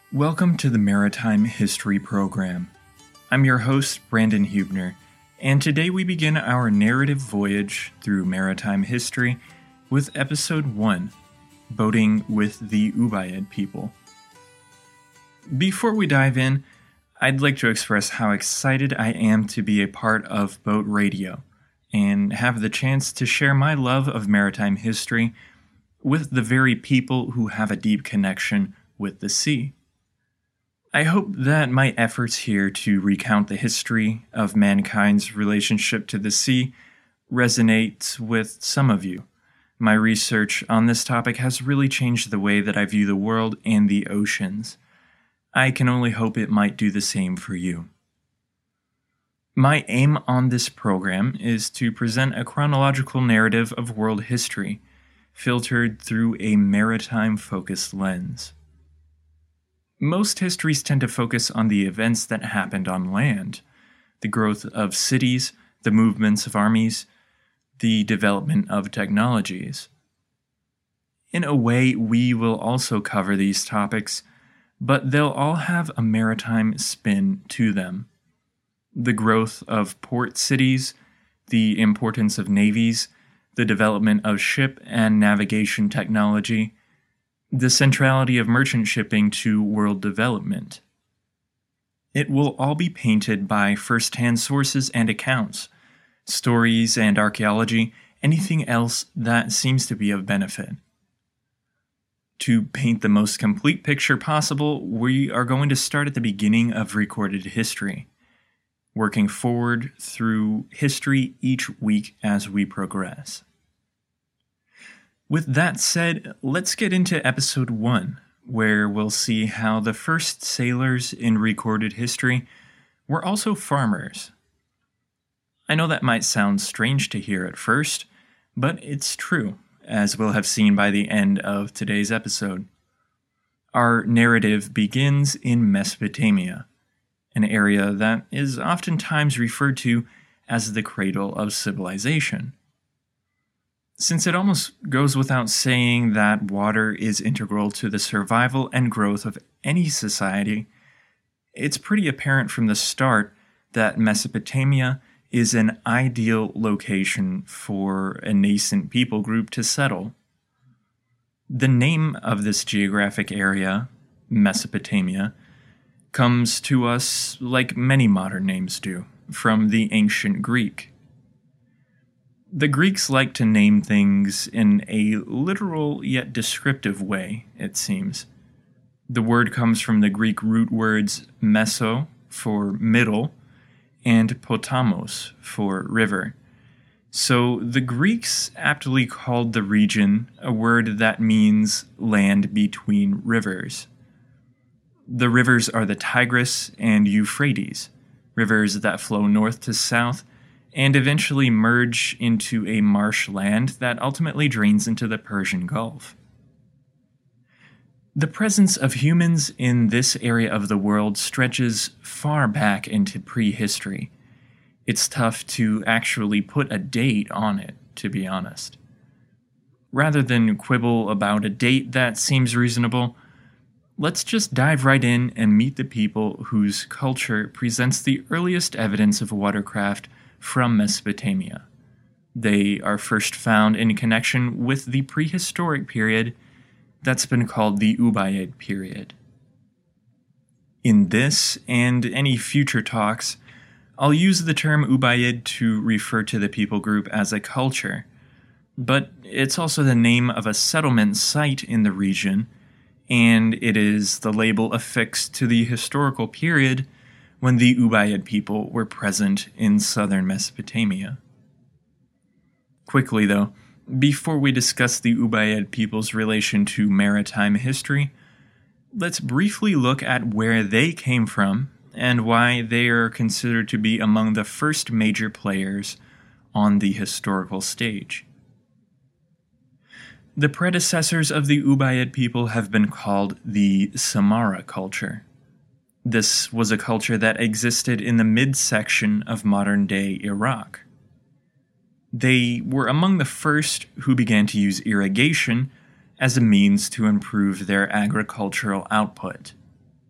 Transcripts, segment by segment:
Welcome to the Maritime History Program. I'm your host, Brandon Huebner, and today we begin our narrative voyage through maritime history with Episode 1, Boating with the Ubaid People. Before we dive in, I'd like to express how excited I am to be a part of Boat Radio and have the chance to share my love of maritime history with the very people who have a deep connection with the sea. I hope that my efforts here to recount the history of mankind's relationship to the sea resonates with some of you. My research on this topic has really changed the way that I view the world and the oceans. I can only hope it might do the same for you. My aim on this program is to present a chronological narrative of world history, filtered through a maritime-focused lens. Most histories tend to focus on the events that happened on land, the growth of cities, the movements of armies, the development of technologies. In a way, we will also cover these topics, but they'll all have a maritime spin to them. The growth of port cities, the importance of navies, the development of ship and navigation technology, the centrality of merchant shipping to world development. It will all be painted by first-hand sources and accounts, stories and archaeology, anything else that seems to be of benefit. To paint the most complete picture possible, we are going to start at the beginning of recorded history, working forward through history each week as we progress. With that said, let's get into Episode 1, where we'll see how the first sailors in recorded history were also farmers. I know that might sound strange to hear at first, but it's true, as we'll have seen by the end of today's episode. Our narrative begins in Mesopotamia, an area that is oftentimes referred to as the cradle of civilization. Since it almost goes without saying that water is integral to the survival and growth of any society, it's pretty apparent from the start that Mesopotamia is an ideal location for a nascent people group to settle. The name of this geographic area, Mesopotamia, comes to us like many modern names do, from the ancient Greek. The Greeks like to name things in a literal yet descriptive way, it seems. The word comes from the Greek root words meso, for middle, and potamos, for river. So the Greeks aptly called the region a word that means land between rivers. The rivers are the Tigris and Euphrates, rivers that flow north to south and eventually merge into a marshland that ultimately drains into the Persian Gulf. The presence of humans in this area of the world stretches far back into prehistory. It's tough to actually put a date on it, to be honest. Rather than quibble about a date that seems reasonable, let's just dive right in and meet the people whose culture presents the earliest evidence of watercraft from Mesopotamia. They are first found in connection with the prehistoric period that's been called the Ubaid period. In this and any future talks, I'll use the term Ubaid to refer to the people group as a culture, but it's also the name of a settlement site in the region, and it is the label affixed to the historical period when the Ubaid people were present in southern Mesopotamia. Quickly though, before we discuss the Ubaid people's relation to maritime history, let's briefly look at where they came from and why they are considered to be among the first major players on the historical stage. The predecessors of the Ubaid people have been called the Samarra culture. This was a culture that existed in the midsection of modern-day Iraq. They were among the first who began to use irrigation as a means to improve their agricultural output.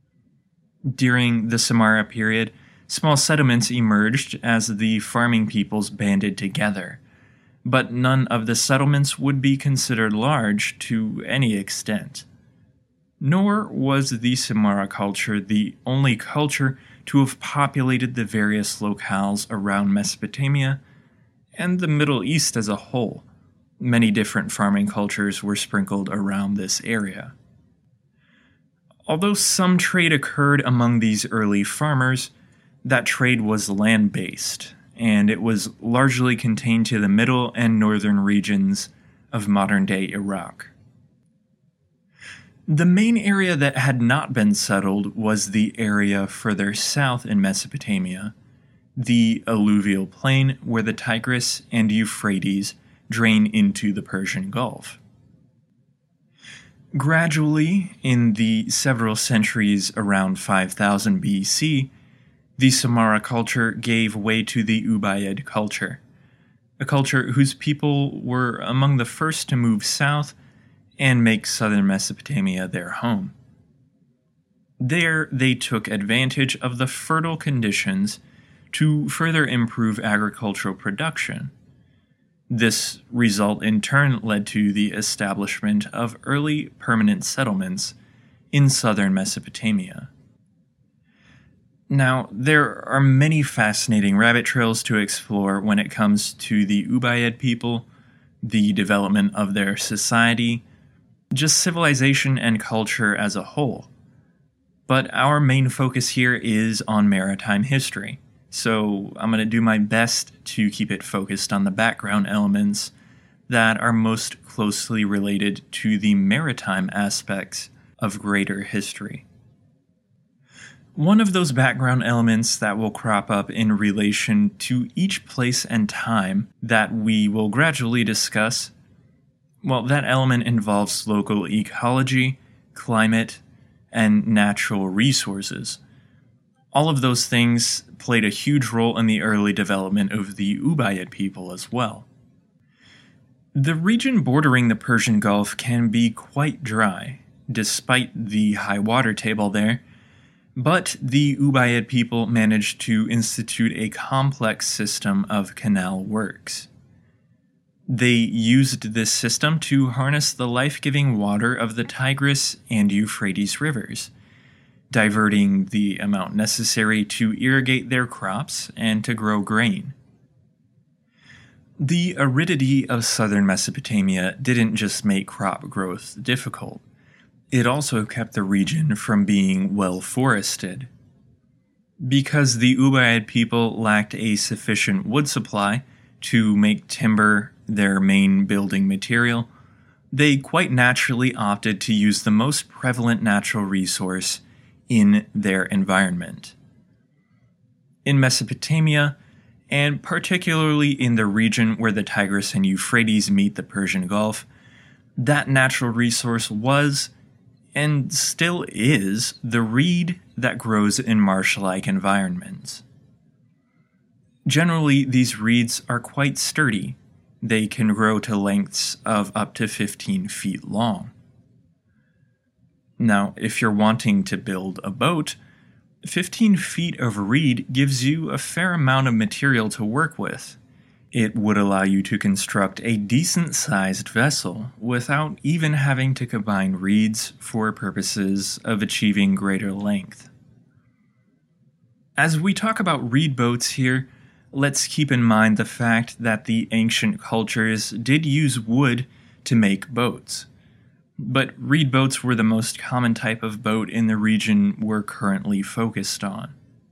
During the Samara period, small settlements emerged as the farming peoples banded together, but none of the settlements would be considered large to any extent. Nor was the Samara culture the only culture to have populated the various locales around Mesopotamia and the Middle East as a whole. Many different farming cultures were sprinkled around this area. Although some trade occurred among these early farmers, that trade was land-based, and it was largely contained to the middle and northern regions of modern-day Iraq. The main area that had not been settled was the area further south in Mesopotamia, the alluvial plain where the Tigris and Euphrates drain into the Persian Gulf. Gradually, in the several centuries around 5000 BC, the Samara culture gave way to the Ubaid culture, a culture whose people were among the first to move south and make southern Mesopotamia their home. There, they took advantage of the fertile conditions to further improve agricultural production. This result in turn led to the establishment of early permanent settlements in southern Mesopotamia. Now, there are many fascinating rabbit trails to explore when it comes to the Ubaid people, the development of their society, just civilization and culture as a whole. But our main focus here is on maritime history, so I'm going to do my best to keep it focused on the background elements that are most closely related to the maritime aspects of greater history. One of those background elements that will crop up in relation to each place and time that we will gradually discuss, well, that element involves local ecology, climate, and natural resources. All of those things played a huge role in the early development of the Ubaid people as well. The region bordering the Persian Gulf can be quite dry, despite the high water table there, but the Ubaid people managed to institute a complex system of canal works. They used this system to harness the life-giving water of the Tigris and Euphrates rivers, diverting the amount necessary to irrigate their crops and to grow grain. The aridity of southern Mesopotamia didn't just make crop growth difficult, it also kept the region from being well forested. Because the Ubaid people lacked a sufficient wood supply to make timber their main building material, they quite naturally opted to use the most prevalent natural resource in their environment. In Mesopotamia, and particularly in the region where the Tigris and Euphrates meet the Persian Gulf, that natural resource was, and still is, the reed that grows in marsh-like environments. Generally, these reeds are quite sturdy. They can grow to lengths of up to 15 feet long. Now, if you're wanting to build a boat, 15 feet of reed gives you a fair amount of material to work with. It would allow you to construct a decent-sized vessel without even having to combine reeds for purposes of achieving greater length. As we talk about reed boats here, let's keep in mind the fact that the ancient cultures did use wood to make boats, but reed boats were the most common type of boat in the region we're currently focused on.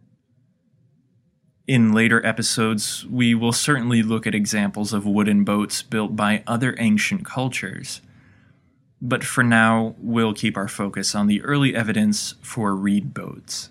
In later episodes, we will certainly look at examples of wooden boats built by other ancient cultures, but for now, we'll keep our focus on the early evidence for reed boats.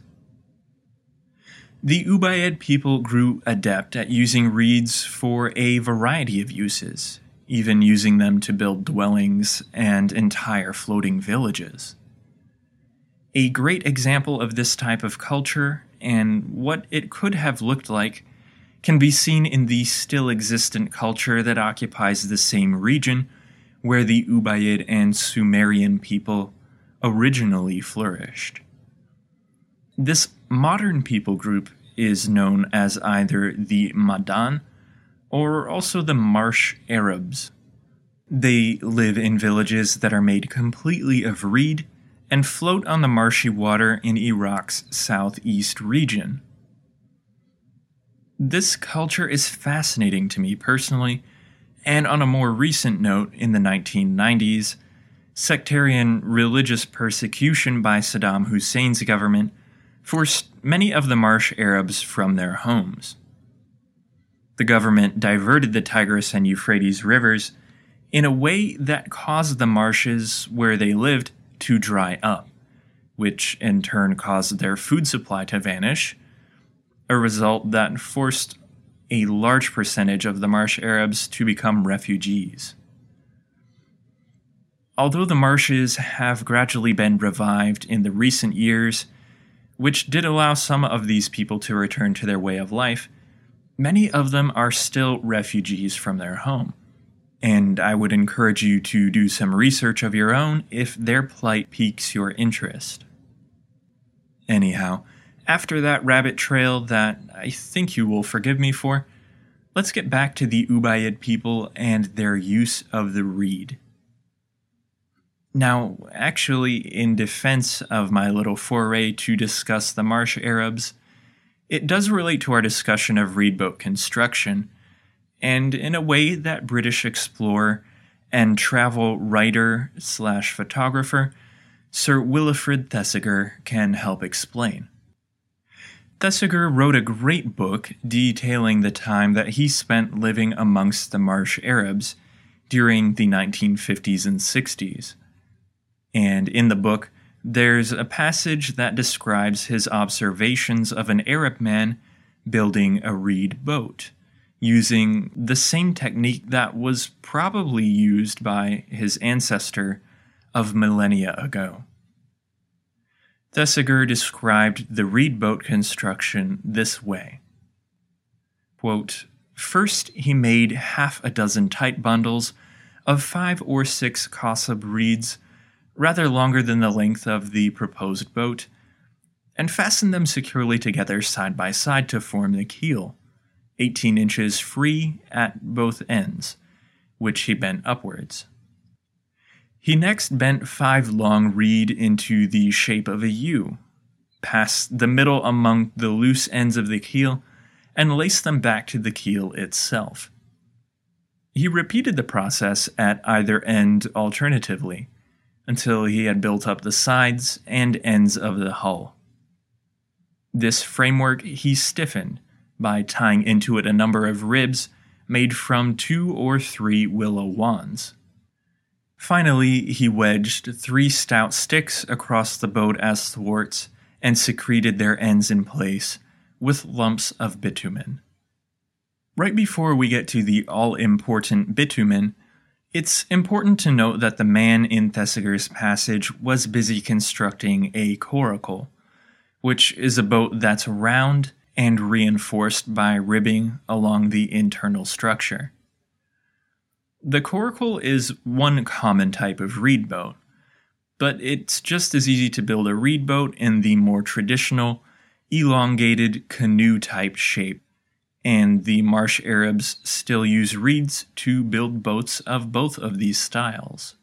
The Ubaid people grew adept at using reeds for a variety of uses, even using them to build dwellings and entire floating villages. A great example of this type of culture and what it could have looked like can be seen in the still existent culture that occupies the same region where the Ubaid and Sumerian people originally flourished. This modern people group is known as either the Madan or also the Marsh Arabs. They live in villages that are made completely of reed and float on the marshy water in Iraq's southeast region. This culture is fascinating to me personally, and on a more recent note, in the 1990s, sectarian religious persecution by Saddam Hussein's government forced many of the Marsh Arabs from their homes. The government diverted the Tigris and Euphrates rivers in a way that caused the marshes where they lived to dry up, which in turn caused their food supply to vanish, a result that forced a large percentage of the Marsh Arabs to become refugees. Although the marshes have gradually been revived in the recent years, which did allow some of these people to return to their way of life, many of them are still refugees from their home. And I would encourage you to do some research of your own if their plight piques your interest. Anyhow, after that rabbit trail that I think you will forgive me for, let's get back to the Ubaid people and their use of the reed. Now, actually, in defense of my little foray to discuss the Marsh Arabs, it does relate to our discussion of reed boat construction, and in a way that British explorer and travel writer/photographer Sir Wilfrid Thesiger can help explain. Thesiger wrote a great book detailing the time that he spent living amongst the Marsh Arabs during the 1950s and 60s. And in the book, there's a passage that describes his observations of an Arab man building a reed boat, using the same technique that was probably used by his ancestor of millennia ago. Thesiger described the reed boat construction this way. Quote, "First he made half a dozen tight bundles of 5 or 6 Qasab reeds, rather longer than the length of the proposed boat, and fastened them securely together side by side to form the keel, 18 inches free at both ends, which he bent upwards. He next bent 5 long reed into the shape of a U, passed the middle among the loose ends of the keel, and laced them back to the keel itself. He repeated the process at either end alternatively, until he had built up the sides and ends of the hull. This framework he stiffened by tying into it a number of ribs made from 2 or 3 willow wands. Finally, he wedged 3 stout sticks across the boat as thwarts and secreted their ends in place with lumps of bitumen." Right before we get to the all-important bitumen, it's important to note that the man in Thesiger's passage was busy constructing a coracle, which is a boat that's round and reinforced by ribbing along the internal structure. The coracle is one common type of reed boat, but it's just as easy to build a reed boat in the more traditional, elongated canoe-type shape, and the Marsh Arabs still use reeds to build boats of both of these styles.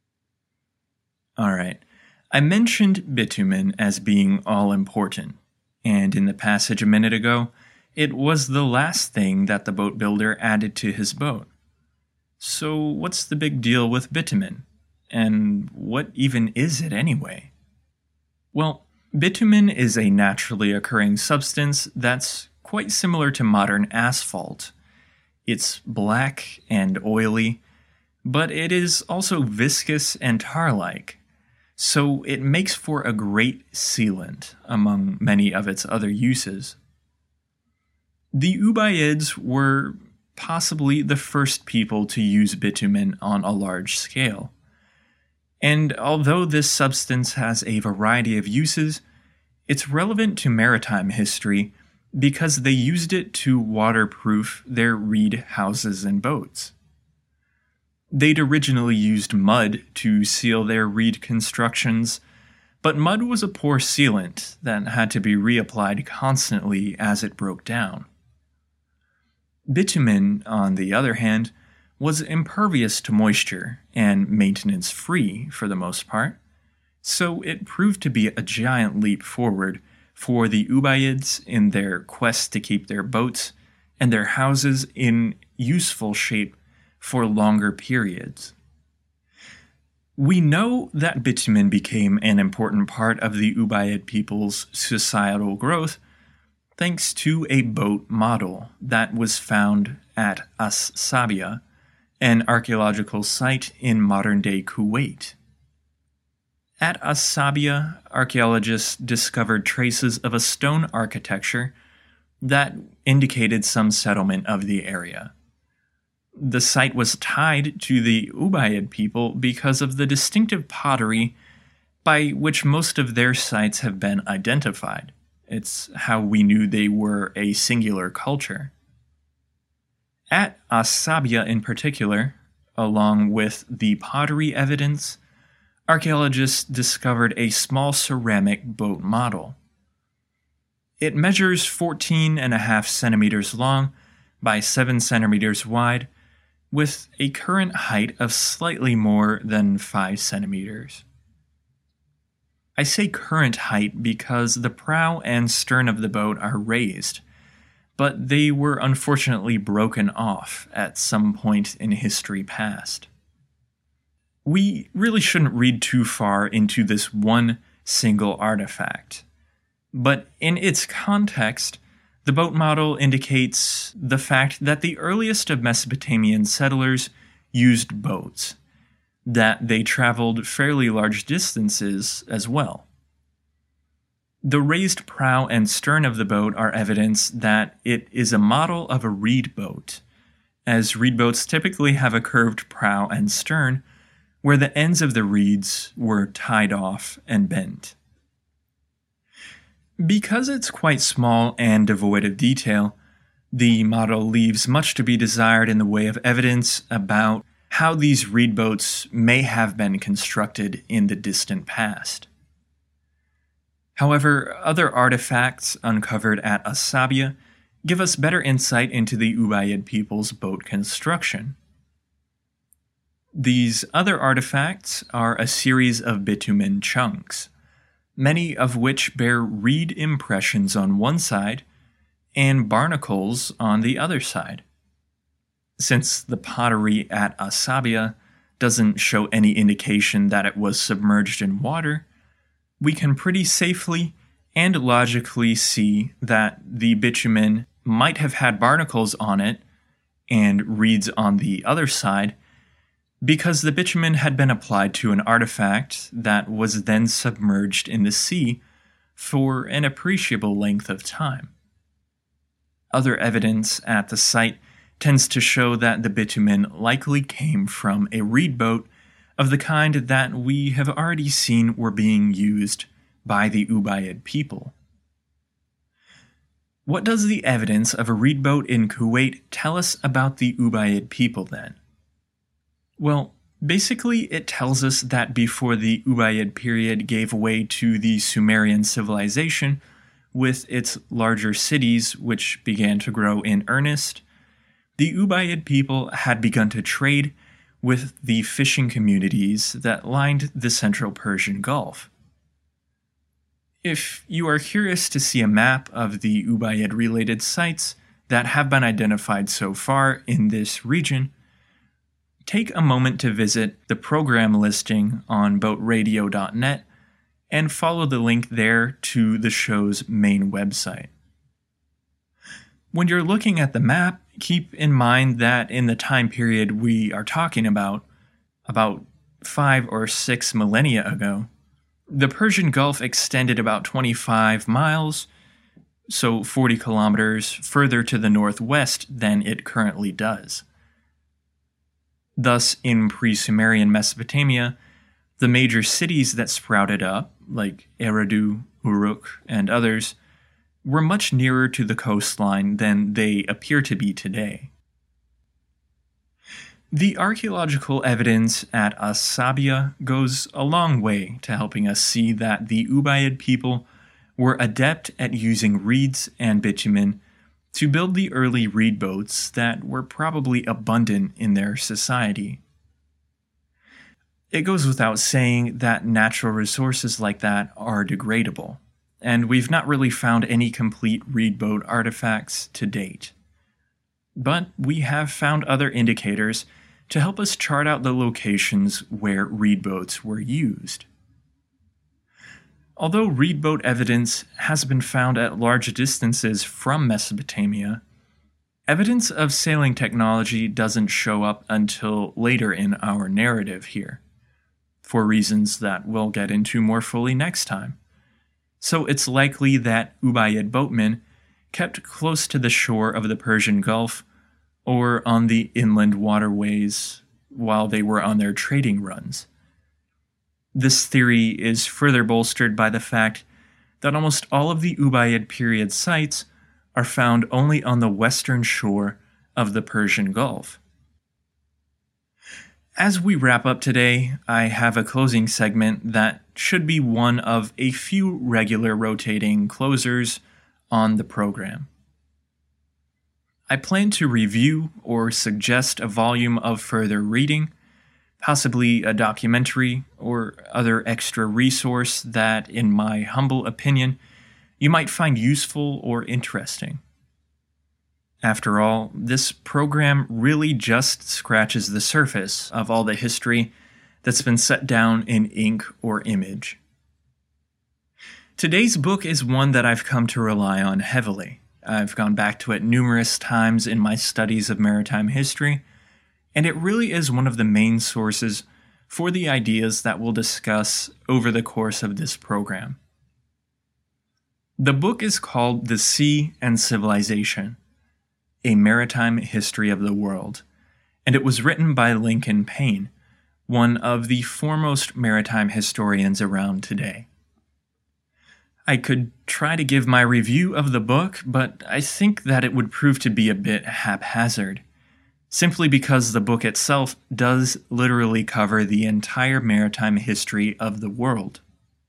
Alright, I mentioned bitumen as being all-important, and in the passage a minute ago, it was the last thing that the boat builder added to his boat. So what's the big deal with bitumen? And what even is it anyway? Well, bitumen is a naturally occurring substance that's quite similar to modern asphalt. It's black and oily, but it is also viscous and tar-like, so it makes for a great sealant among many of its other uses. The Ubayyids were possibly the first people to use bitumen on a large scale. And although this substance has a variety of uses, it's relevant to maritime history because they used it to waterproof their reed houses and boats. They'd originally used mud to seal their reed constructions, but mud was a poor sealant that had to be reapplied constantly as it broke down. Bitumen, on the other hand, was impervious to moisture and maintenance-free for the most part, so it proved to be a giant leap forward for the Ubayyads in their quest to keep their boats and their houses in useful shape for longer periods. We know that bitumen became an important part of the Ubayyad people's societal growth thanks to a boat model that was found at As-Sabiya, an archaeological site in modern-day Kuwait. At As-Sabiya, archaeologists discovered traces of a stone architecture that indicated some settlement of the area. The site was tied to the Ubayyad people because of the distinctive pottery by which most of their sites have been identified. It's how we knew they were a singular culture. At As-Sabiya in particular, along with the pottery evidence, archaeologists discovered a small ceramic boat model. It measures 14.5 centimeters long by 7 centimeters wide, with a current height of slightly more than 5 centimeters. I say current height because the prow and stern of the boat are raised, but they were unfortunately broken off at some point in history past. We really shouldn't read too far into this one single artifact, but in its context, the boat model indicates the fact that the earliest of Mesopotamian settlers used boats, that they traveled fairly large distances as well. The raised prow and stern of the boat are evidence that it is a model of a reed boat, as reed boats typically have a curved prow and stern where the ends of the reeds were tied off and bent. Because it's quite small and devoid of detail, the model leaves much to be desired in the way of evidence about how these reed boats may have been constructed in the distant past. However, other artifacts uncovered at As-Sabiya give us better insight into the Ubayyad people's boat construction. These other artifacts are a series of bitumen chunks, many of which bear reed impressions on one side and barnacles on the other side. Since the pottery at As-Sabiya doesn't show any indication that it was submerged in water, we can pretty safely and logically see that the bitumen might have had barnacles on it and reeds on the other side because the bitumen had been applied to an artifact that was then submerged in the sea for an appreciable length of time. Other evidence at the site tends to show that the bitumen likely came from a reed boat of the kind that we have already seen were being used by the Ubayyad people. What does the evidence of a reed boat in Kuwait tell us about the Ubayyad people then? Well, basically it tells us that before the Ubayyad period gave way to the Sumerian civilization, with its larger cities which began to grow in earnest, the Ubayyad people had begun to trade with the fishing communities that lined the central Persian Gulf. If you are curious to see a map of the Ubayyad-related sites that have been identified so far in this region, take a moment to visit the program listing on boatradio.net and follow the link there to the show's main website. When you're looking at the map, keep in mind that in the time period we are talking about 5 or 6 millennia ago, the Persian Gulf extended about 25 miles, so 40 kilometers further to the northwest than it currently does. Thus, in pre-Sumerian Mesopotamia, the major cities that sprouted up, like Eridu, Uruk, and others, were much nearer to the coastline than they appear to be today. The archaeological evidence at Asabia goes a long way to helping us see that the Ubaid people were adept at using reeds and bitumen to build the early reed boats that were probably abundant in their society. It goes without saying that natural resources like that are degradable, and we've not really found any complete reed boat artifacts to date. But we have found other indicators to help us chart out the locations where reed boats were used. Although reed boat evidence has been found at large distances from Mesopotamia, evidence of sailing technology doesn't show up until later in our narrative here, for reasons that we'll get into more fully next time. So it's likely that Ubaid boatmen kept close to the shore of the Persian Gulf or on the inland waterways while they were on their trading runs. This theory is further bolstered by the fact that almost all of the Ubaid period sites are found only on the western shore of the Persian Gulf. As we wrap up today, I have a closing segment that should be one of a few regular rotating closers on the program. I plan to review or suggest a volume of further reading, possibly a documentary or other extra resource that, in my humble opinion, you might find useful or interesting. After all, this program really just scratches the surface of all the history that's been set down in ink or image. Today's book is one that I've come to rely on heavily. I've gone back to it numerous times in my studies of maritime history, and it really is one of the main sources for the ideas that we'll discuss over the course of this program. The book is called The Sea and Civilization: A Maritime History of the World, and it was written by Lincoln Payne, one of the foremost maritime historians around today. I could try to give my review of the book, but I think that it would prove to be a bit haphazard, simply because the book itself does literally cover the entire maritime history of the world.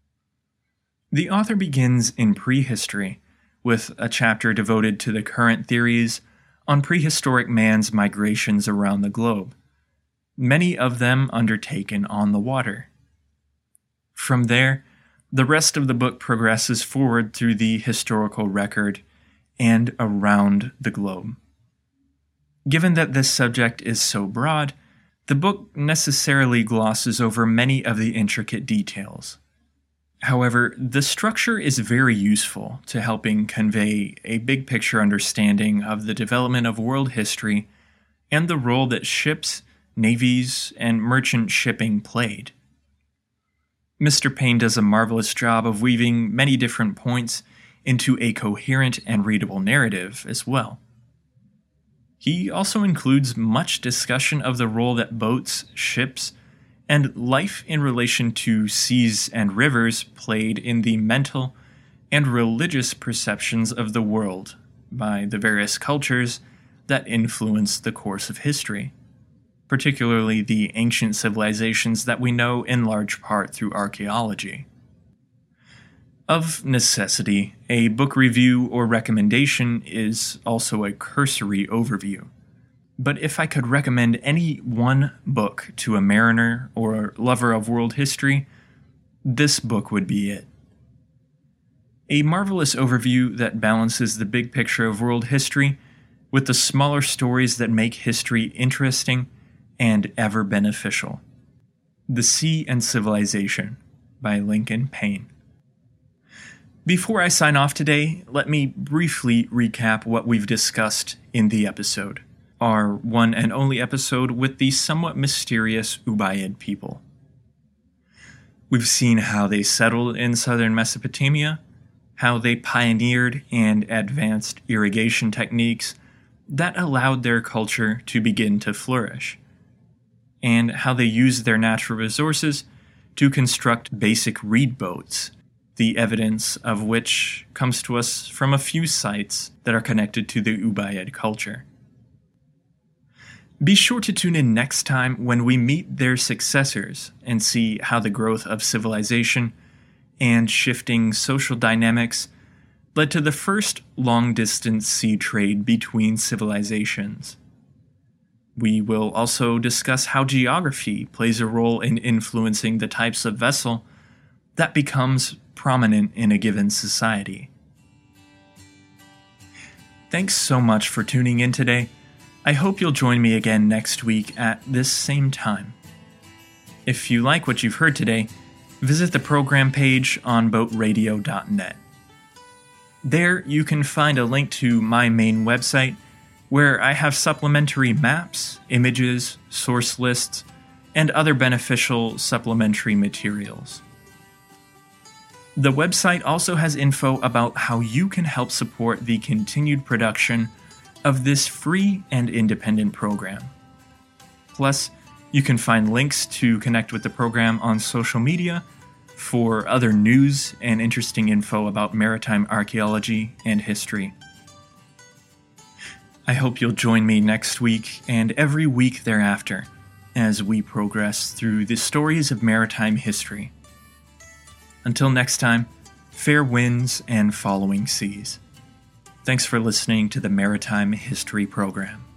The author begins in prehistory, with a chapter devoted to the current theories on prehistoric man's migrations around the globe, many of them undertaken on the water. From there, the rest of the book progresses forward through the historical record and around the globe. Given that this subject is so broad, the book necessarily glosses over many of the intricate details. However, the structure is very useful to helping convey a big picture understanding of the development of world history and the role that ships, navies, and merchant shipping played. Mr. Payne does a marvelous job of weaving many different points into a coherent and readable narrative as well. He also includes much discussion of the role that boats, ships, and life in relation to seas and rivers played in the mental and religious perceptions of the world by the various cultures that influenced the course of history, particularly the ancient civilizations that we know in large part through archaeology. Of necessity, a book review or recommendation is also a cursory overview. But if I could recommend any one book to a mariner or lover of world history, this book would be it. A marvelous overview that balances the big picture of world history with the smaller stories that make history interesting and ever beneficial. The Sea and Civilization by Lincoln Payne. Before I sign off today, let me briefly recap what we've discussed in the episode. Our one and only episode with the somewhat mysterious Ubaid people. We've seen how they settled in southern Mesopotamia, how they pioneered and advanced irrigation techniques that allowed their culture to begin to flourish, and how they used their natural resources to construct basic reed boats, the evidence of which comes to us from a few sites that are connected to the Ubaid culture. Be sure to tune in next time when we meet their successors and see how the growth of civilization and shifting social dynamics led to the first long-distance sea trade between civilizations. We will also discuss how geography plays a role in influencing the types of vessel that becomes prominent in a given society. Thanks so much for tuning in today. I hope you'll join me again next week at this same time. If you like what you've heard today, visit the program page on boatradio.net. There you can find a link to my main website, where I have supplementary maps, images, source lists, and other beneficial supplementary materials. The website also has info about how you can help support the continued production of this free and independent program. Plus, you can find links to connect with the program on social media for other news and interesting info about maritime archaeology and history. I hope you'll join me next week and every week thereafter as we progress through the stories of maritime history. Until next time, fair winds and following seas. Thanks for listening to the Maritime History Program.